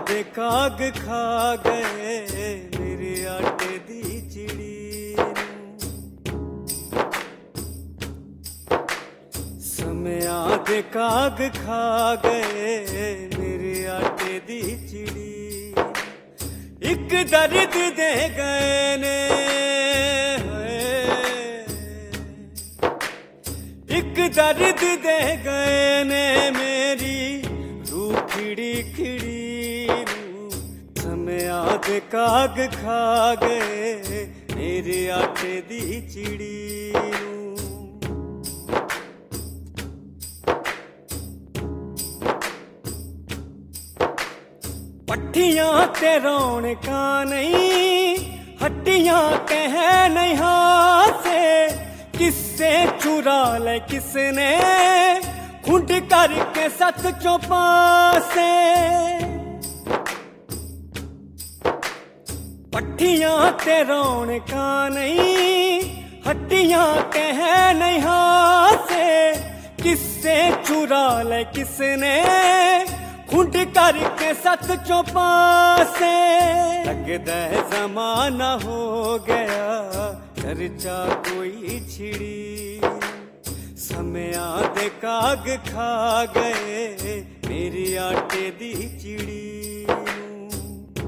दे काग खा गए मेरे आटे दी चिड़ी नूं। समया दे काग खा गए मेरे आटे दी चिड़ी। एक दर्द दे गए ने, एक दर्द दे गए ने मेरी रूह खिड़ी खिड़ी रूह। समया दे काग खा गए मेरे आटे दी चिड़ी नूं। पट्ठियां ते रौनकां नहीं, हट्टियां कह नहीं हासे। किससे चुरा ले किसने खुंड करके सत चौपासे। पट्ठियां ते रौनकां नहीं, हट्टियां कह नहीं हासे। किससे चुरा ले किसने खुंड करके सत चौपासे। लगदा है जमाना हो गया चर्चा कोई छिड़ी। समया दे काग खा गए मेरी आटे दी चिड़ी नूं।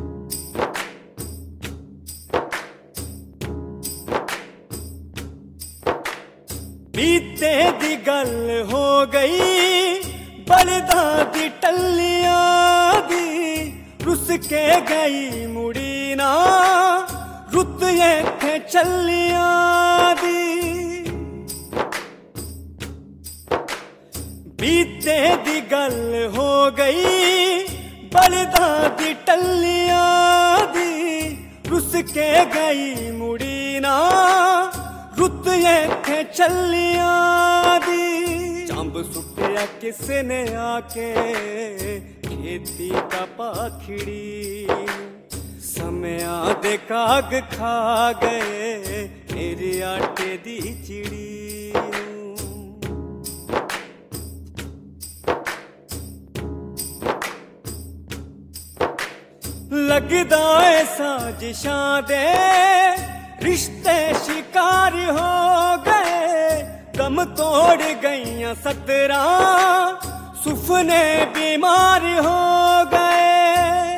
बीते दी गल हो गई बलदा दी टल्लियां दी। रुस के गई मुड़ी ना रुत इत्थे चलियां दी। बीते दी गल हो गई बलदा दी टल्लियां दी। रुस के गई मुड़ी ना रुत इत्थे चलियां दी। चंब सुटिया किसने आके खेती का पाखड़ी। समया दे काग खा गए मेरे आटे दी चिड़ी नूं। लगदा है साजिशां दे रिश्ते शिकार हो गए। दम तोड़ गईयां 17 सुफने बीमार हो गए।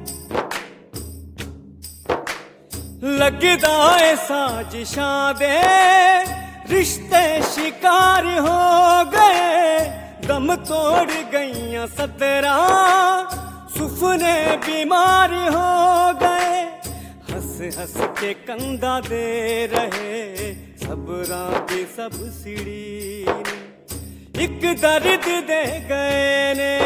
लगदा है साजिशां दे रिश्ते शिकार हो गए। दम तोड़ गईयां 17 सुफने बीमार हो गए। हंस हंस के कंधा दे रहे सबरां दी सब सिड़ी। एक दर्द दे गए ने,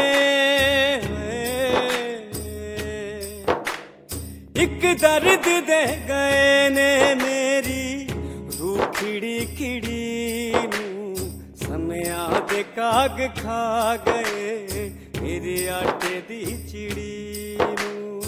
एक दर्द दे गए ने मेरी रूह खिड़ी खिड़ी नूं। समया दे काग खा गए मेरे आटे दी चिड़ी नूं।